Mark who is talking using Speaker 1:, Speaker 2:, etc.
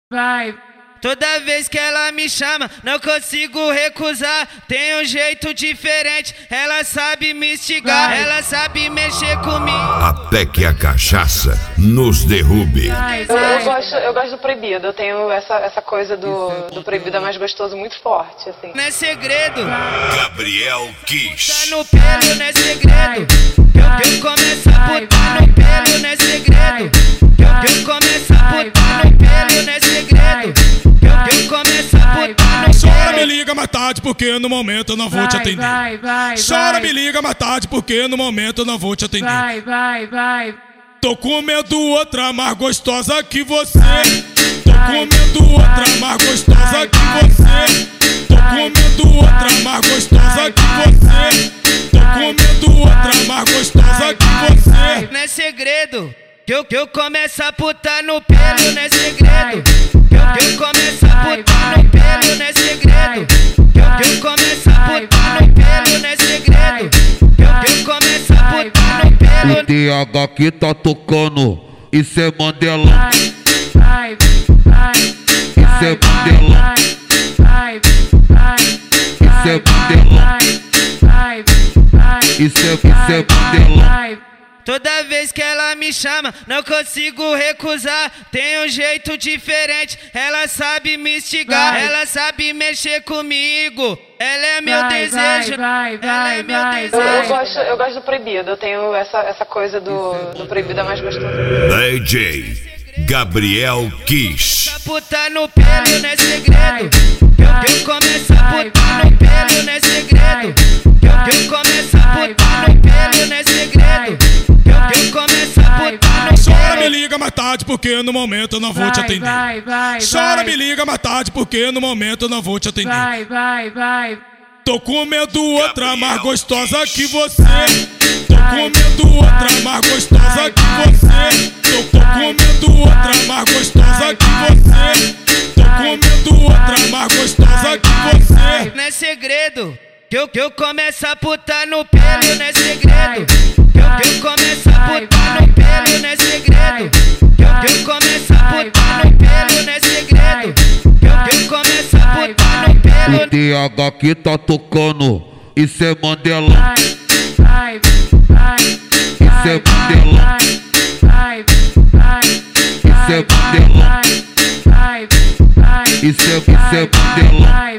Speaker 1: vai.
Speaker 2: Toda vez que ela me chama, não consigo recusar. Tem um jeito diferente, ela sabe me instigar, ela sabe mexer comigo.
Speaker 3: Até que a cachaça nos derrube.
Speaker 4: Eu gosto do proibido, eu tenho essa coisa do proibido é mais gostoso, muito forte, assim.
Speaker 2: Não é segredo,
Speaker 3: Gabriel Kiss.
Speaker 2: tá no pelo, não é segredo. Eu começo a botar no pelo, não é segredo. Eu começo a botar no pelo, não é segredo. Eu começo a botar no pelo.
Speaker 5: Chora, me liga mais tarde, porque no momento eu não vou te atender. Chora, me liga mais tarde, porque no momento eu não vou te atender.
Speaker 1: Vai.
Speaker 5: Tô comendo outra mais gostosa que você. Tô comendo outra mais gostosa que você. Tô comendo outra mais gostosa que você. Tô comendo outra mais gostosa que você.
Speaker 2: Não é segredo, que eu começo a botar no pelo, não é segredo. Eu começo a botar no pelo, não é segredo. Eu começo a botar no pelo, não é segredo. Eu começo a botar no pelo.
Speaker 6: O TH que tá tocando, isso é Mandela. Isso é Mandela. Isso é Mandela. Isso é Mandela.
Speaker 2: Toda vez que ela me chama, não consigo recusar. Tem um jeito diferente, ela sabe me instigar, ela sabe mexer comigo. Ela é meu desejo, ela é meu desejo.
Speaker 4: Eu gosto do proibido, eu tenho essa coisa do proibido é mais gostoso.
Speaker 3: DJ Gabriel Kiss.
Speaker 2: Botar no pelo, não é segredo. Eu começo a botar no pelo, não é segredo. Eu começo a botar no pelo, não é segredo. Eu começo a botar no pelo.
Speaker 5: Chora, me liga mais tarde, porque no momento eu não vou te atender. Chora, me liga mais tarde, porque no momento eu não vou te atender.
Speaker 1: Vai.
Speaker 5: Tô comendo outra mais gostosa que você. Tô comendo outra mais gostosa que você. Tô comendo outra mais gostosa que você. Tô comendo outra mais gostosa que você.
Speaker 2: Não é segredo, que eu começo a botar no pelo, não é segredo. Eu começo a botar no pelo, não é segredo. Eu começo a botar no pelo, não é segredo. Eu começo a botar no pelo.
Speaker 6: O TH que tá tocando, isso é Mandela. Isso é Mandela. Isso é Mandela. Isso é Mandela.